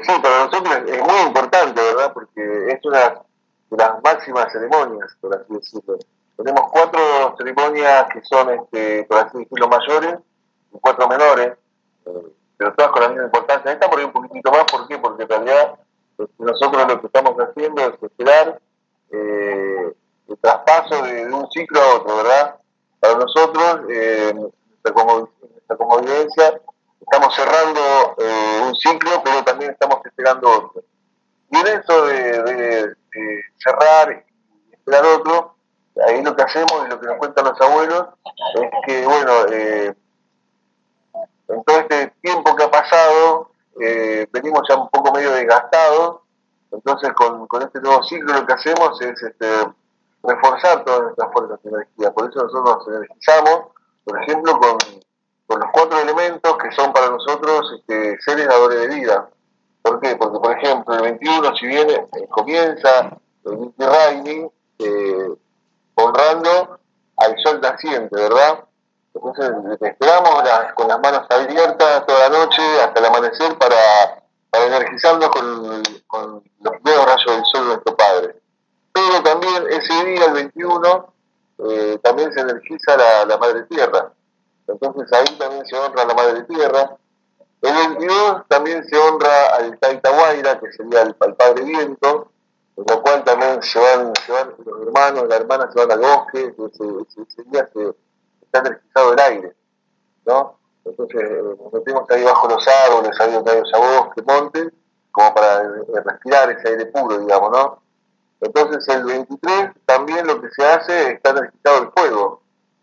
sí, para nosotros es muy importante, ¿verdad? Porque es una de las máximas ceremonias, por así decirlo. Tenemos 4 ceremonias que son, por así decirlo, mayores y 4 menores, pero todas con la misma importancia. Esta por ahí un poquitito más, ¿por qué? Porque en realidad nosotros lo que estamos haciendo es esperar el traspaso de un ciclo a otro, ¿verdad? Para nosotros, nuestra convivencia, estamos cerrando un ciclo, pero también estamos esperando otro. Y en eso de cerrar y esperar otro, ahí lo que hacemos y lo que nos cuentan los abuelos es que, bueno, en todo este tiempo que ha pasado, venimos ya un poco medio desgastados, entonces con este nuevo ciclo lo que hacemos es reforzar todas nuestras fuerzas de energía. Por eso nosotros nos energizamos, por ejemplo, con los 4 elementos que son para nosotros seres dadores de vida. ¿Por qué? Porque, por ejemplo, el 21, si bien comienza el Inti Raymi, honrando al sol naciente, ¿verdad? Entonces esperamos con las manos abiertas toda la noche hasta el amanecer para energizarnos con los primeros rayos del sol de nuestro Padre. Pero también ese día, el 21, también se energiza la Madre Tierra. Entonces ahí también se honra a la Madre Tierra. El 22 también se honra al Taita Huayra, que sería el Padre Viento, en lo cual también se van los hermanos, las hermanas se van al bosque, ese día se está energizado el aire, ¿no? Entonces nos metemos ahí bajo los árboles, ahí donde hay bosque, monte, como para respirar ese aire puro, digamos, ¿no? Entonces el 23 también lo que se hace está energizado el fuego,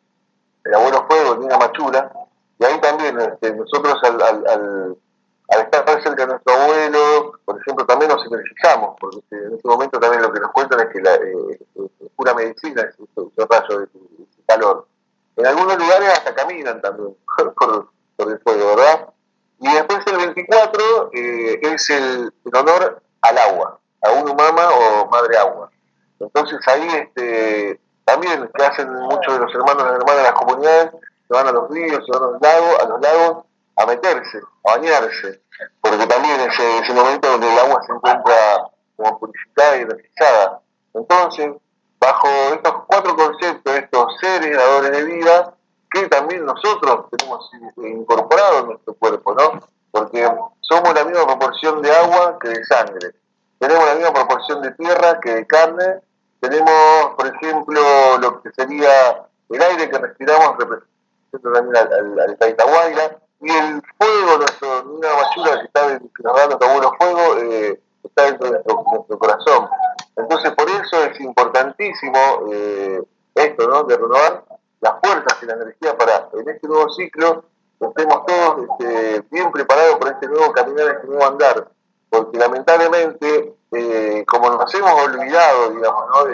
el abuelo fuego, Nina Machura, y ahí también nosotros al estar cerca de nuestro abuelo, por ejemplo, también nos energizamos, porque en ese momento también lo que nos cuentan es que es pura medicina ese rayo de calor. En algunos lugares hasta caminan también por el fuego, ¿verdad? Y después el 24 es el honor al agua, a un mama o madre agua. Entonces ahí también que hacen muchos de los hermanos y las hermanas de las comunidades, se van a los ríos, se van a los lagos a meterse, a bañarse, porque también es ese momento donde el agua se encuentra como purificada y energizada. Entonces, bajo estos 4 conceptos, estos seres dadores de vida, que también nosotros tenemos incorporado en nuestro cuerpo, ¿no? Porque somos la misma proporción de agua que de sangre, tenemos la misma proporción de tierra que de carne, tenemos, por ejemplo, lo que sería el aire que respiramos, representa también al Taita Huayra, y el fuego, una basura que nos da nuestro abuelo fuego, está dentro de nuestro corazón. Entonces, por eso es importantísimo esto, ¿no? De renovar las fuerzas y la energía para, en este nuevo ciclo, estemos todos bien preparados para este nuevo caminar, este nuevo andar. Porque lamentablemente, como nos hemos olvidado, digamos, ¿no?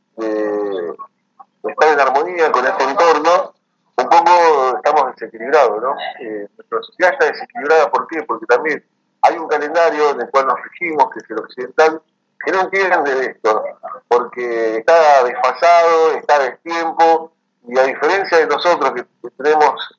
de estar en armonía con este entorno, un poco estamos desequilibrados, ¿no? Nuestra sociedad está desequilibrada, ¿por qué? Porque también hay un calendario en el cual nos regimos, que es el occidental, que no entiende de esto, porque está desfasado, está a destiempo, y a diferencia de nosotros que tenemos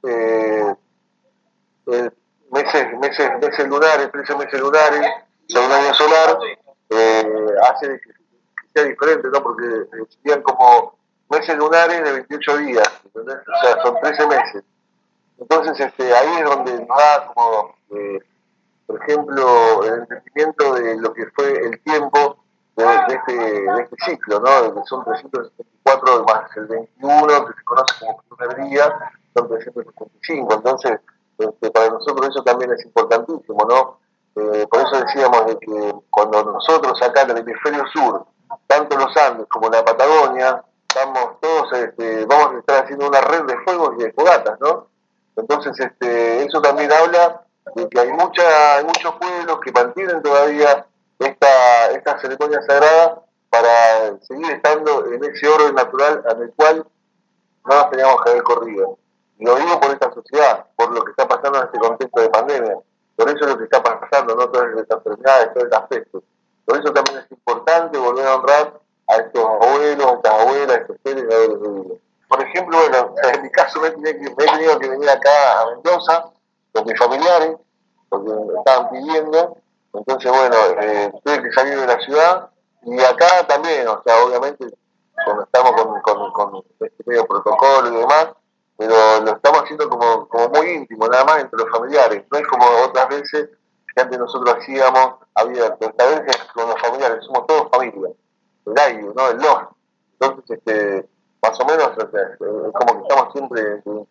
meses lunares, 13 meses lunares, sobre un año solar, hace que sea diferente, ¿no? Porque serían como meses lunares de 28 días, ¿entendés? O sea, son 13 meses. Entonces, ahí es donde nos da como, por ejemplo, el entendimiento de lo que fue el tiempo de este ciclo, ¿no? Que son 364 más el 21, que se conoce como primer día, son 365. Entonces, para nosotros eso también es importantísimo, ¿no? Por eso decíamos de que cuando nosotros acá en el hemisferio sur, tanto los Andes como la Patagonia, estamos todos, vamos a estar haciendo una red de fuegos y de fogatas, ¿no? Entonces, eso también habla de que hay muchos pueblos que mantienen todavía esta ceremonia sagrada para seguir estando en ese orden natural en el cual no nos teníamos que haber corrido. Y lo digo por esta sociedad, por lo que está pasando en este contexto de pandemia. Por eso es lo que está pasando, no todas estas enfermedades, todos estos aspectos. Por eso también es importante volver a honrar a estos abuelos, a estas abuelas, a estos seres de vida. Por ejemplo, bueno, en mi caso me he tenido que venir acá a Mendoza con mis familiares, porque me estaban pidiendo, Entonces, bueno, tuve que salir de la ciudad y acá también, o sea, obviamente, cuando estamos con este medio protocolo y demás, pero lo estamos haciendo como muy íntimo, nada más entre los familiares. No es como otras veces que antes nosotros hacíamos abierto. Esta vez es con los familiares, somos todos familia. El aire, ¿no? El los. Entonces, más o menos, o sea, es como que estamos siempre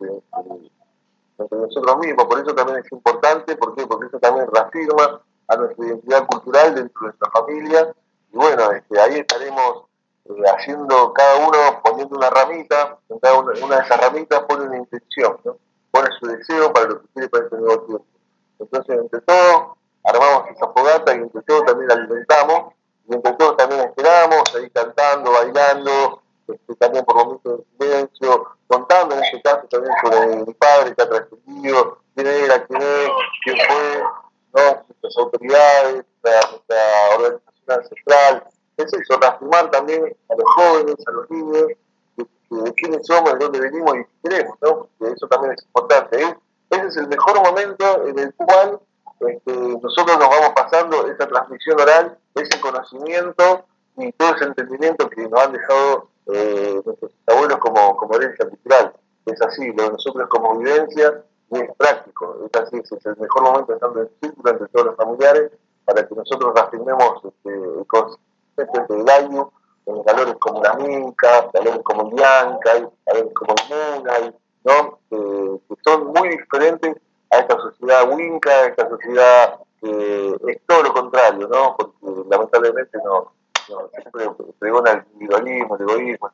entre nosotros mismos. Por eso también es importante, ¿por qué? Porque eso también reafirma a nuestra identidad cultural dentro de nuestra familia. Y bueno, ahí estaremos haciendo cada uno, poniendo una ramita, en cada una de esas ramitas pone una intención, ¿no? Pone su deseo para lo que quiere para este nuevo tiempo. Entonces, entre todos, armamos esa fogata y entre todos también la alimentamos, y entre todos también esperamos, ahí cantando, bailando, también por momentos de silencio, contando en este caso también sobre mi padre que ha trascendido, quién era, quién es, quién fue, ¿no? Nuestras autoridades, nuestra organización ancestral. Es eso, reafirmar también a los jóvenes, a los niños, de quiénes somos, de dónde venimos y qué queremos, ¿no? Porque eso también es importante. Ese es el mejor momento en el cual nosotros nos vamos pasando esa transmisión oral, ese conocimiento y todo ese entendimiento que nos han dejado nuestros abuelos como herencia cultural. Es así, lo de nosotros como vivencia y es práctico. Es así, es el mejor momento estando en círculo entre todos los familiares para que nosotros reafirmemos el concepto del año en valores como la Minca, valores como el Yankay, valores como el Munay, ¿no? Que son muy diferentes a esta sociedad winca, a esta sociedad que es todo lo contrario, ¿no? Porque lamentablemente no siempre pregona el individualismo, el egoísmo,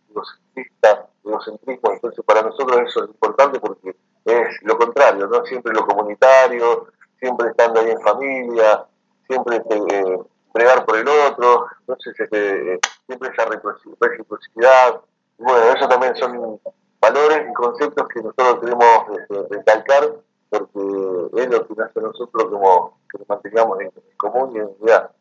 el egocentrismo, entonces para nosotros eso es importante porque es lo contrario, ¿no? Siempre lo comunitario, siempre estando ahí en familia, siempre bregar por el otro, entonces siempre esa reciprocidad, bueno, eso también son valores y conceptos que nosotros queremos recalcar porque es lo que hace a nosotros como que nos mantengamos en común y en unidad.